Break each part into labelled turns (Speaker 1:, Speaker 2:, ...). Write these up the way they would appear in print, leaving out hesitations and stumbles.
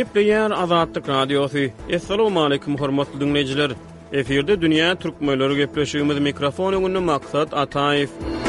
Speaker 1: Gepleýär Azatlyk Radiosu. Assalamu alaykum hormatly dinleyijiler. Eferde dünýä türkmenleri gepleşigimiz mikrofon öňünde maksat Ataýew.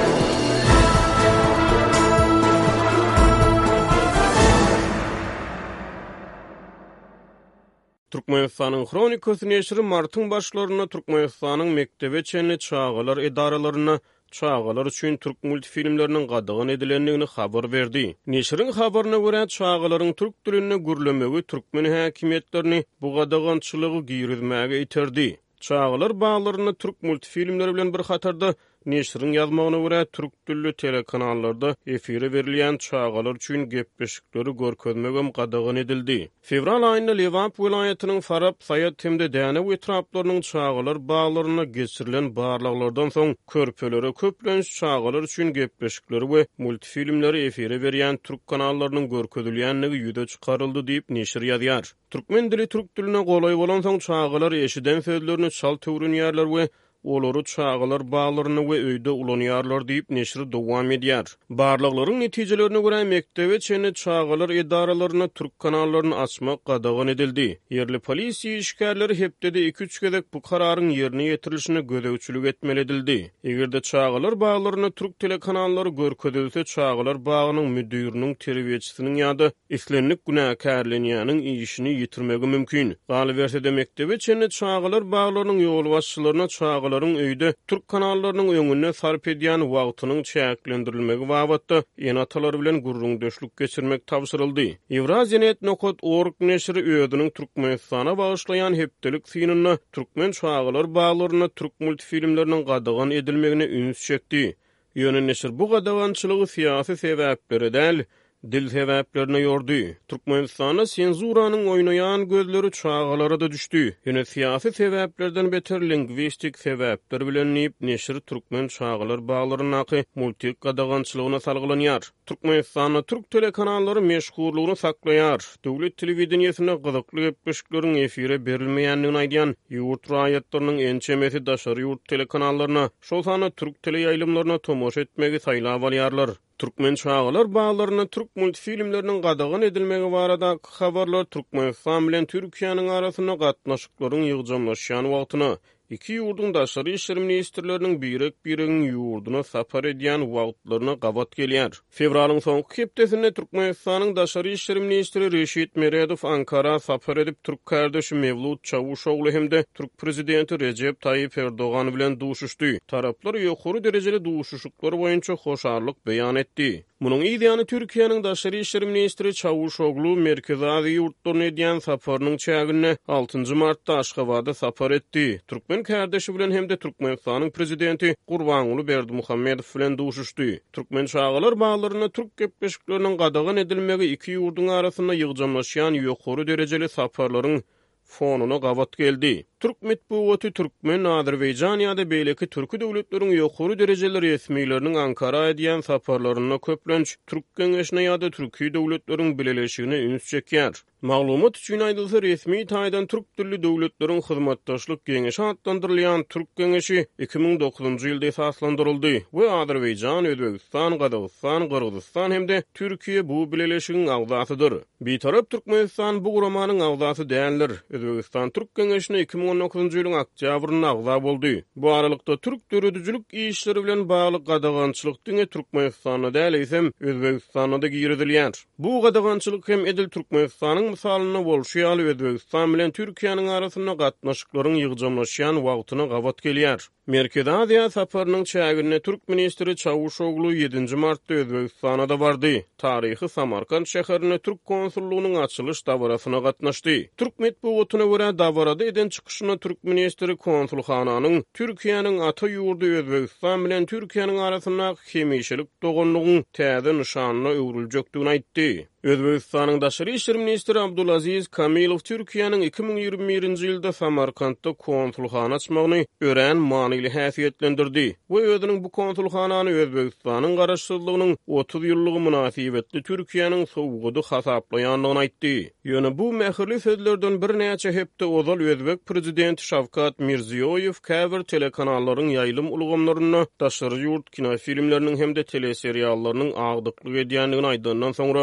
Speaker 1: Türkmenistanyň Kronikasy neşri martyň başlaryna Türkmenistanyň mektebe çenli çağalar edaralaryna çağalar üçin türk multifilmleriniň gadygan edilendigini habar berdi. Neşriň habaryna görä çağalaryň türk dilinde gürlemegi türkmen häkimetlerini bu gadygançylygy girizmäge iterdi. Çağalar bağlaryny türk multifilmleri bilen bir hatarda neşriň ýazmagyna görä türk dilli telekanallarda efire berilýän çağalar üçin gepleşikleri görkezmegem gadygan edildi. Fevral aýynda Lewap welaýatynyň Farab, Saýat hemde Dänew etraplarynyň çağalar bağlaryna geçirilen barlaglardan soň körpelere köplenç çağalar üçin gepleşikleri we multifilmleri efire berýän türk kanallarynyň görkezilýänligi ýüze çykaryldy diýip neşir ýazýar. Türkmen dili türk diline golay bolan soň çağalar eşiden sözlerini çal töwrünýärler we olary çağalar bağlaryny we öýde ulanýarlar diýip neşri dowam edýär. Barlyklaryň netijelerine görä mektebe çenli çağalar edaralaryna türk kanallaryny açmak gadygan edildi. Yerli polisiýa işgärleri hepdede 2-3 gezek bu kararyň ýerine ýetirilişine gödäwçilik etmeli edildi. Egerde çağalar bağlaryna türk telekanallary görkezilse çağalar bagynyň müdiriniň terbiýeçisiniň ýa-da islenlik günäkärlenýäniň işini ýitirmegi mümkin. Galy bersede mektebe çenli çağalar bağlarynyň ýol başçylaryna çağalar öýde türk kanallarynyň öňüne sarp edýän wagtynyň çäklendirilmegi babatda ýenatalary bilen gurrundeşlik geçirmek tapşyryldy. Euraziyanet.org neşri öýüdüniň Türkmenistana bagyşlaýan hepdelik synyny türkmen çağalar bağlaryna türk multifilmleriniň gadygan edilmegine üns çekdi. Ýöne neşir bu gadygançylygy syýasy sebäplere däl, dil sebäplerine ýordy. Türkmenistana senzuranyň oýnaýan gözleri çağalara da düşdi. Ýöne syýasy sebäplerden beter lingwistik sebäpler bilen niýip neşir türkmen çağalar bağlarynaky multik gadagançylygyna salgylanyar. Türkmenistana türk telekanallary meşgullygyny saklaýar. Döwlet telewizionyasına gyzykly gepleşikleriň efire berilmeýändigini aýdýan ýurt raýatlarynyň ençemesi daşary ýurt telekanallaryna, şol sany türk teleýaýlymlaryna tomoşa etmegi saýlap alýarlar. Türkmen çağalar bağlaryna türk multifilmleriniň gadygan edilmegi barada habarlar Türkmenistan bilen Türkiýanyň arasyna gatnaşyklaryň ýygjamlaşýan wagtyna iki ýurdun daşary işler ministrleriniň birek-biregiň ýurduna sapar edýän wagtlaryna gabat gelýär. Fevralyň soňky hepdesinde Türkmenistanyň daşary işler ministri Reşit Meredow Ankara sapar edip türk kardeşi Mevlut Çavuşoglu hemde türk prezidenti Recep Tayyip Erdogan bilen duşuşdy. Taraplar ýokary derejeli duşuşyklar boýunça hoşarlyk beýan etdi. Munyň ýa-da Türkiýanyň daşary işler ministri Çavuşoglu Merkezi Aziýa ýurtlaryna edýän saparynyň çägine 6 martda Aşgabatda sapar etdi. Türkmen kardeşi bilen hemde Türkmenistanyň prezidenti Gurbanuly Berdimuhammedow bilen duşuşdy. Türkmen çağalar bağlaryna türk gepleşikleriniň gadygan edilmegi iki ýurdun arasyna ýygjamlaşýan ýokary derejeli saparlaryň fonuna gabat geldi. Türk metbuaty Türkmen, Azerbaýjan ýa-da beýleki türkü döwletleriň ýokary derejeli resmiýleriniň Ankara edýän saparlaryna köplenç Türk Geňeşine ýa-da türkü döwletleriň bileleşigine üns çekýär. Maglumat üçin aýdylsa resmi taýdan türk dilli döwletleriň hyzmatdaşlyk geňeşi adlandyrylýan Türk Geňeşi 2009-njy ýylda esaslandyryldy we Azerbaýjan, Özbegistan, Gazagystan, Kyrgyzstan hemde Türkiýe bu bileleşigiň agzasydyr. Bitarap Türkmenistan bu guramanyň agzasy däldir. Özbegistan Türk Geňeşine 2019-njy ýylyň oktýabryna agza boldy. Bu aralykda türk döredüjilik işleri bilen bagly gadagançylyk diňe Türkmenistana däl eýsem Özbegistana da girizilýär. Bu gadagançylyk hem edil Türkmenistanyň misalyna bolşýar Özbegistan bilen Türkiýanyň arasyna gatnaşyklaryň ýygjamlaşýan wagtyna gabat gelýär. Merkezi Aziýa saparynyň çägine türk ministri Çavuşoglu 7 martda Özbegistana da bardy. Taryhy Samarkand şäherine türk konsullugynyň açylyş dawrasyna gatnaşdy. Türk metbuatyna görä dawarada eden çykyşyna türk ministri konsulhananyň Türkiýanyň ata ýurdu Özbegistan bilen Türkiýanyň arasyna hemişelik dogonlugyň täze nişanyna öwriljekdigini aýtdy. Özbegistanyň daşary işler ministri Abdulaziz Kamilow Türkiýanyň 2021-nji ýylda Samarkandda konsulhana açmagyny ören manyly häsiýetlendirdi we özüniň bu konsulhanany Özbegistanyň garaşsyzlygynyň 30 ýyllygy münasibetli Türkiýanyň sowgudy hasaplaýandygyny aýtdy. Ýöne bu mähirli sözlerden bir näçe hepde ozal Özbek prezidenti Şavkat Mirziýoýew käbir telekanallaryň ýaýlym ulgamlaryna daşary ýurt kinofilmleriniň hemde teleseriallarynyň agdyklyk edýändigini aýdandan soňra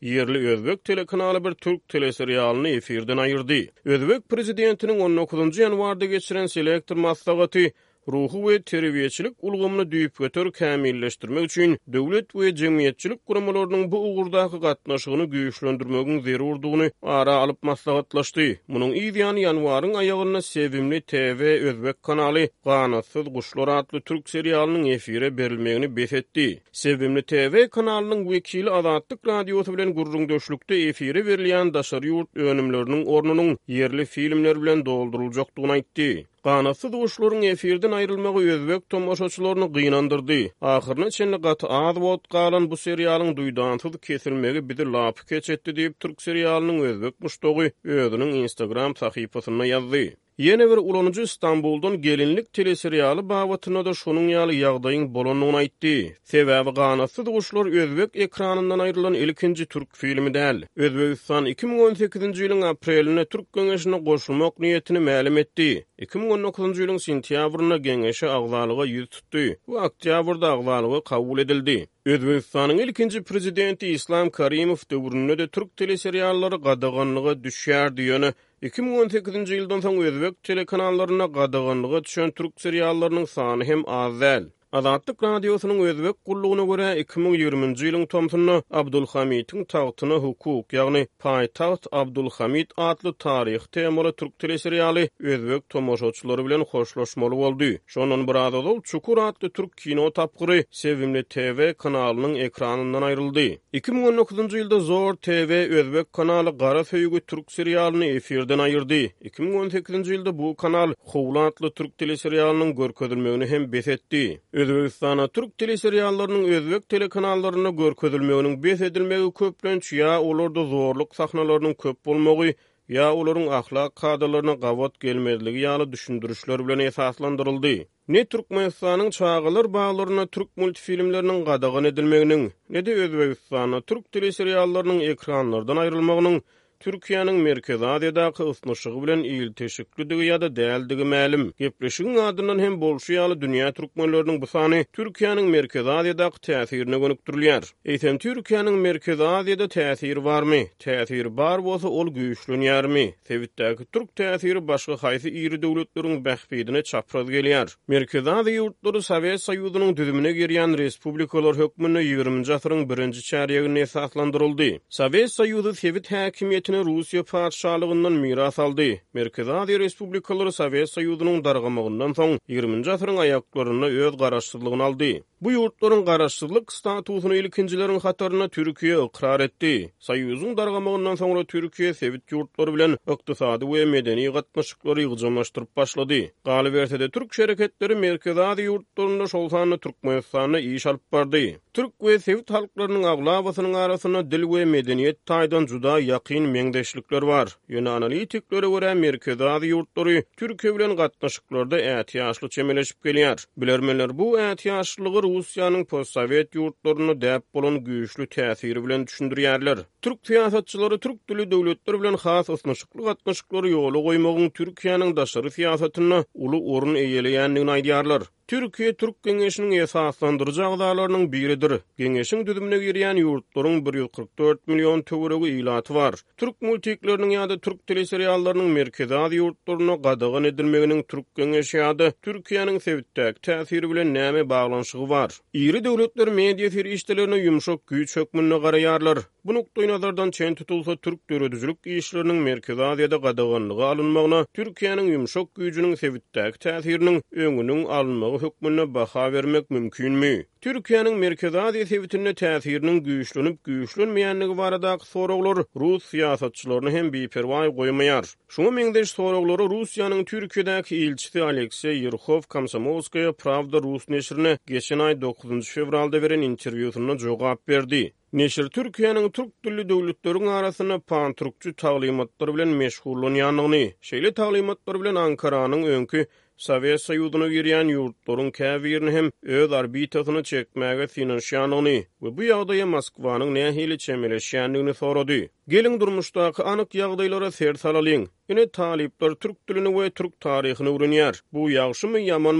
Speaker 1: yerli özbek telekanaly bir türk teleserialyny efirden ayırdy. Özbek prezidentiniň 19-njy ýanwarda geçiren selektor maslahaty ruhu we terbiýeçilik ulgamyny düýüp götür kämilleşdirmek üçin döwlet we jemgyýetçilik guramalarynyň bu ugurdaky gatnaşygyny güýçlendirmegiň zerurdugyny ara alyp maslahatlaşdy. Munyň ýygyny ýanwaryň aýagyna Sevimli TV Özbek kanaly Ganasyz Guşlar adly türk serialynyň efire berilmegini besetdi. Sevimli TV kanalynyň wekili Azatlyk radiosy bilen gurrundaşlykda efire berilýän daşary ýurt önümleriniň ornunyň yerli filmler bilen dolduruljakdygyny aýtdy. Ganasyz Guşlaryň efirden aýrylmagy özbek tomoşaçylaryny gynandyrdy. Ahyrına çenli gaty az wagt galan bu serialyň duýdansyz kesilmegi bizi lap keçetdi diýip türk serialynyň özbek muştogy özüniň Instagram sahypasyna ýazdy. Yeni bir ulanıcı İstanbul'dan gelinlik teleserialı babatyna da şonuň ýaly ýagdaýyň bolanyny aýtdy. Sebäbi Ganasyz Guşlar özbek ekranyndan aýrylan ilkinji türk filmi däl. Özbekistan 2018-nji ýylyň apreline türk geňeşine goşulmak niýetini ma'lum etdi. 2019-njy ýylyň sentýabryna geňeşe agzalyga ýüz tutdy. Bu oktýabrda agzalygy kabul edildi. Özbekistanyň ilkinji prezidenti İslam Karimow döwründe de türk teleseriallary gadaganlyga düşýärdi ýöne 2018-nji ýyldan soň özbek telekanallaryna gadaganlyga düşen türk seriallarynyň sany hem az däl. Azatlyk radiosynyň özbek gullugyna görä 2020-nji ýylyň tomsyny Abdulhamitiň tagtyna hukuk, ýagny Paýtaxt Abdulhamit adly taryh temaly türk teleserialy özbek tomoşaçylary bilen hoşlaşmaly boldy. Şonun biraz ol Çukur adly türk kino tapgyry Sevimli TV kanalynyň ekranyndan aýryldy. 2019-njy ýylda Zor TV özbek kanaly Gara Söýgü türk serialyny efirden aýyrdy. 2018-nji ýylda bu kanal Howla adly türk teleserialynyň görkezilmegini hem besetdi. Özbekistana türk teleseriallarynyň özbek telekanallaryna görkezilmeginiň besedilmegi köplenç ýa olarda zorluk sahnalarynyň köp bolmagy ýa olaryň ahlak kadrlaryna gawat gelmezligi ýaly düşündürüşler bilen esaslandyryldy. Ne Türkmenistanyň çağılar bağlaryna türk multifilmleriniň gadagan edilmeginiň, ne de Özbekistana türk teleseriallarynyň ekranlardan aýrylmagynyň Türkiýanyň Merkezi Aziýadaky ysnyşygy bilen ýyl teşekkürdigi ýa-da däldigi ma'lum. Gepleşigiň adyndan hem bolşy ýaly dünýä türkmenleriniň bu sany Türkiýanyň Merkezi Aziýadaky täsirine gönükdirilýär. Eýsem Türkiýanyň Merkezi Aziýada täsiri barmy? Täsiri bar bolsa ol güýçlenýärmi? Sewitdäki türk täsiri başga haýsy iri döwletleriň bähbidine çapraz gelýär. Merkezi Aziýa ýurtlary Sowet Soýuzynyň düzümine girýän respublikalar hökmüne 20-nji asyryň 1-nji çärýeginde esaslandyryldy. Sowet Soýuzy Sewit häkimiýeti Rusiya padşahlygyndan miras aldy. Merkezi Aziýa respublikalary Sowet Soýuzynyň dargamagyndan soň 20-nji asyryň aýaklaryna öz garaşsyzlygyny aldy. Bu ýurtlaryň garaşsyzlyk statusyny ilkinjileriň hataryna Türkiýe ikrar etdi. Soýuzyň dargamagyndan soňra Türkiýe Sewit ýurtlary bilen ykdysady we medeni gatnaşyklary ýygymlaşdyryp başlady. Galyp berse-de türk şereketleri Merkezi Aziýa ýurtlaryna şol sany Türkmenistana iş alyp bardy. Türk we Sewit halklarynyň aglabasynyň arasyna dil we medeniýet taýdan juda ýakyn meňdeşlikler bar. Ýöne analitiklere görä Merkezi Aziýa ýurtlary Türkiýe bilen gatnaşyklarda ätiýaşly çemeleşip gelýär. Bilermenler bu ätiýaşlygy Rusiýanyň postsowet ýurtlaryna däp bolan güýçlü täsiri bilen düşündirýärler. Türk siýasatçylary türk dili döwletleri bilen has ysnyşykly gatnaşyklary ýola goýmagyň Türkiýanyň daşary siýasatyna uly orun eýeleýändigini aýdýarlar. Türkiýe Türk Geňeşiniň esaslandyrjy agzalarynyň biridir. Geňeşiň düzümine girýän ýurtlaryň 144 million töweregi ýylaty bar. Türk multikleriniň ýa-da türk teleseriallarynyň Merkezi Aziýa ýurtlaryna gadagan edilmeginiň Türk Geňeşi ýa-da Türkiýanyň Sewitdäki täsiri bilen näme baglanşygy bar? Iri döwletler media ferişdelerine ýumşak güýç hökmüne garaýarlar. Bu nukdaý nazardan çen tutulsa türk döwletçilik işleriniň Merkezi Aziýada gadaganlygy alınmagyna Türkiýanyň ýumşak güýjüniň Sewitdäki täsiriniň öňüniň alınmagy hökmüne baha bermek mümkinmi? Türkiýanyň Merkezi Aziýa Sewitine täsiriniň güýçlenip güýçlenmeýänligi baradaky soraglar Rus siýasatçylaryny hem beperwa goýmaýar. Şoňa meňdeş soraglary Rusiýanyň Türkiýedäki elçisi Aleksey Yerhov Komsomolskaya Pravda Rus neşrine geçen ay 9 fevralda beren interwýusynda jogap berdi. Neşir Türkiýanyň türk dilli döwletleriň arasyna pan-türkçü taglymatlary bilen meşgullanýanlygyny, şeýle taglymatlar bilen Ankaranyň öňkü Sowet Soýuzyna girýän ýurtlaryň käbirini hem öz arbitasyny çekmäge finansiýanlygyny we bu ýagdaýa Moskwanyň nähili çemeleşýändigini sorady. Gelin durmuşdaky anyk ýagdaýlara ser salalyň. Ine talipler türk dilini we türk taryhyny öwrenýär. Bu ýagşymy ýamanmy?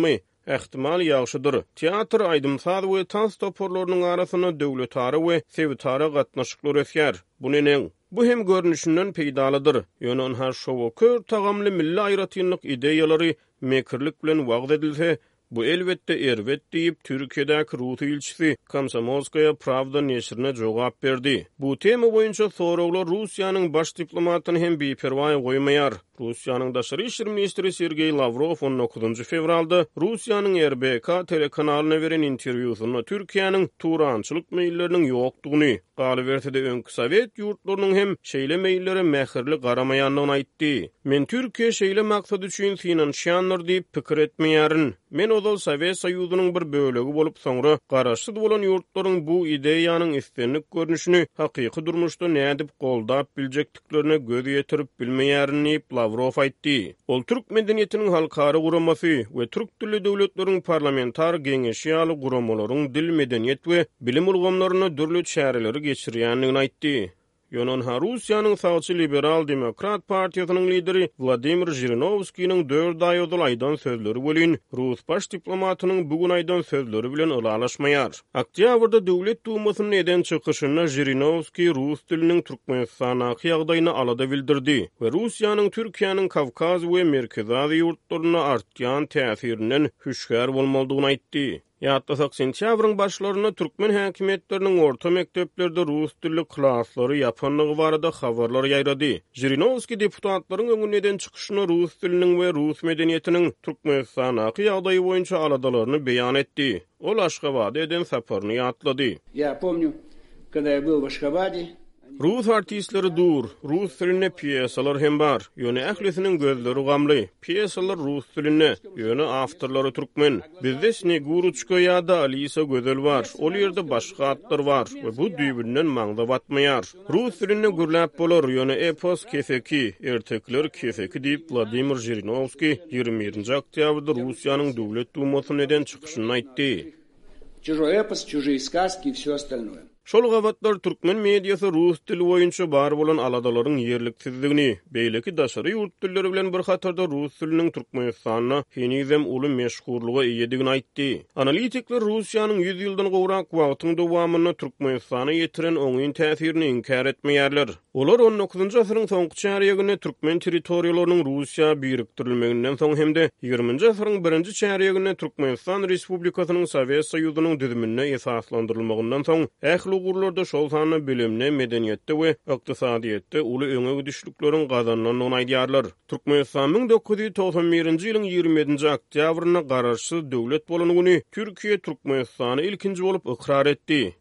Speaker 1: ähtimal ýagşydyr. Teatr, aýdymsaz we tans toporlarynyň arasyna döwletary we sewitary gatnaşyklar ösýär. Bu neneň? Bu hem görnüşinden peýdalydyr. Ýöne her şowa kör tagamly milli aýratynlyk ideýalary mekirlik bilen wagt edilse, bu elbetde erwet diýip Türkiýedäki Rus ilçisi Komsomolskaya Pravda neşrine jogap berdi. Bu tema boýunça soraglar Russiýanyň baş diplomatyny hem beperwa goýmaýar. Russiýanyň daşary işler ministri Sergey Lavrov 19 fevralda Russiýanyň RBK telekanalyna beren interwýusynda Türkiýanyň turançylyk meýilleriniň ýokdugyny, galybertide öňkü Sowet ýurtlarynyň hem şeýle meýillere mähirli garamaýandygyny aýtdy. Men Türkiýe şeýle maksat üçin finansiýanlar diýip pikir etmeýärin. Men odal Sowet Soýuzynyň bir bölegi bolup soňra garaşsyz bolan ýurtlaryň bu ideýanyň istenlik görnüşini hakyky durmuşda nädip goldap biljekdiklerine göz ýetirip bilmeýärini Lavrov aýtdy. Ol türk medeniýetiniň halkara guramasy we türk dilli döwletleriň parlamentar geňeşi ýaly guramalaryň dil medeniýet we bilim ulgamlaryna dürli şäherleri geçirýändigini aýtdy. Ýönen Russiýanyň sağçy liberal demokrat partiýasynyň lideri Vladimir Zhirinovskiň 4 aý odal aýdan sözleri bolyn Rus baş diplomatynyň bugun aýdan sözleri bilen ılalaşmaýar. Oktýabrda döwlet dumasynyň eden çykyşynda Zhirinovski Rus diliniň Türkmenistanaky ýagdaýyny alada bildirdi we Russiýanyň Türkiýanyň Kavkaz we Merkezi Aziýa ýurtlaryna artýan täsirinden hüşgär bolmalydygyny aýtdy. Ýatlasak sentýabryň başlaryna türkmen häkimetleriniň orta mekdeplerde rus dilli klaslary ýapanlygy barada habarlar ýaýrady. Zhirinovski deputatlaryň öňünden çykyşyna rus diliniň we rus medeniýetiniň Türkmenistanaky ýagdaýy boýunça aladalaryny beýan etdi. Ol Aşgabatda eden saparyny ýatlady.
Speaker 2: Я помню, когда я был в Ашхабаде.
Speaker 1: Rus artistleri dur, Rus diline piyesalar hem bar. Ýöne ählisiniň gözleri gamly. Piyesalar Rus diline, ýöne awtorlary türkmen. Bizde Sneguruchka ýa-da Alisa gözel bar. Ol ýerde başga atlar bar we bu düýbünden maňda batmaýar. Rus diline gürläp bolar, ýöne epos kefeki, ertekler kefeki diýip Vladimir Zhirinovski 21 oktýabrda Russiýanyň döwlet dumasyna eden çykyşyny aýtdy.
Speaker 2: Чужой эпос, чужие сказки и всё остальное.
Speaker 1: Şol gabatlar türkmen mediýasy rus dili boýunça bar bolan aladalaryň ýerliksizligini, beýleki daşary ýurt dilleri bilen bir hatarda rus diliniň Türkmenistanyna henizem uly meşhurluga eýedigini aýtdy. Analitikler Russiýanyň 100 ýyldan gowrak wagtyň dowamyna Türkmenistana ýetiren oňyn täsirini inkar etmeýärler. Olar 19-njy asyryň soňky çäreginde türkmen territoriýalarynyň Russiýa biriktirilmeginden soň hemde 20-njy asyryň 1-nji çäreginde Türkmenistan Respublikasynyň Sowet Soýuzynyň düzümine esaslandyrylmagynden soň gurlarda şol sany bilimne, medeniýetde we ykdysadyýetde uly öňe gidişlikleriň gazananyny aýdýarlar. Türkmenistan 1991-nji ýylyň 27-nji oktýabryna garaşsyz döwlet bolanyny Türkiýe Türkmenistany ilkinji bolup ikrar etdi.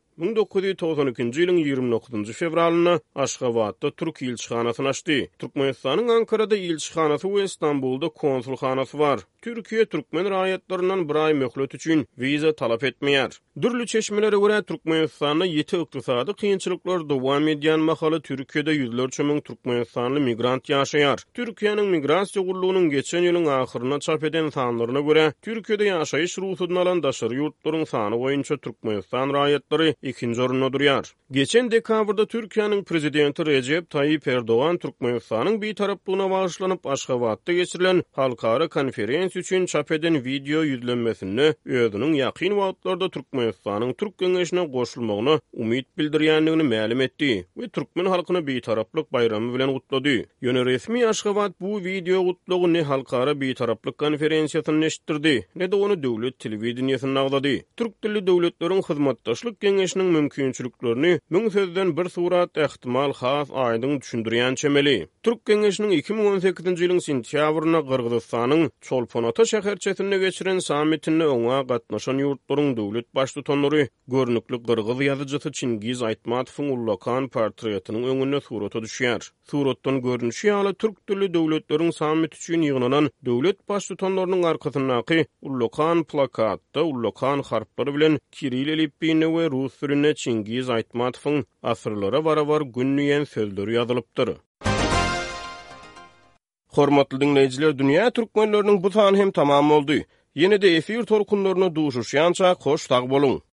Speaker 1: 1992-nji ýylyň 29-njy fevralyna Aşgabatda Türk ilçihanasyny açdy. Türkmenistanyň Ankarada ilçihanasy we Istanbulda konsulhanasy bar. Türkiýe türkmen raýatlarynyň bir aý möhlet üçin wiza talap etmeýär. Dürli çeşmelere görä Türkmenistanda ýeti ykdysady kynçylyklar dowam edýän mahaly Türkiýede ýüzlerçe müň türkmenistanly migrant ýaşaýar. Türkiýanyň migrasiýa gurulugynyň geçen ýylyň ahyryna çap eden sanlaryna görä Türkiýede ýaşaýyş ruhusyny alan daşary ýurtlaryň sany boýunça Türkmenistan raýatlary ikinji orunda durýar. Geçen dekabrda Türkiýanyň prezidenti Recep Tayyip Erdoğan Türkmenistanyň beýtaraplygyna bagyşlanyp Aşgabatda geçirilen halkara konferensiýa üçin çap eden video ýüzlenmesini özüniň ýakyn wagtlarda Türkmenistanyň Türk geňeşine goşulmagyna umyt bildirýändigini ma'lum etdi we türkmen halkyny beýtaraplyk bayramy bilen gutlady. Ýöne resmi Aşgabat bu video gutlugy ne halkara beýtaraplyk konferensiýasyny neşdirdi, ne de onu döwlet telewizionyny agdady. Türk dilli döwletleriň hyzmatdaşlyk geňeşiniň mümkinçiliklerini müň sözden bir surat ähtimal has aýdyň düşündirýän çemeli. Türk geňeşiniň 2018-nji ýylyň sentýabryna Gyrgyzstanyň Çolponata şäherçesinde geçiren sammitinde oňa gatnaşan ýurtlaryň döwlet başlyklary görnükli Gyrgyz ýazyjysy Çingiz Aýtmatowyň Ullakan portretining öňüne surata düşýär. Suratdan görnüşi ýaly türk dilli döwletleriň sammit üçin ýygnanan döwlet başlyklarynyň arkasyndaky Ullakan plakatda Ullakan harplary bilen Kiril elipbine we rus diline Çingiz Aýtmatowyň asyrlara barabar günniýen sözleri ýazylypdyr. Hormatly dinleyijiler, dünýä türkmenleriniň bu sany hem tamam boldy. Ýene-de efir tolkunlaryna duşuşýança hoş tag boluň.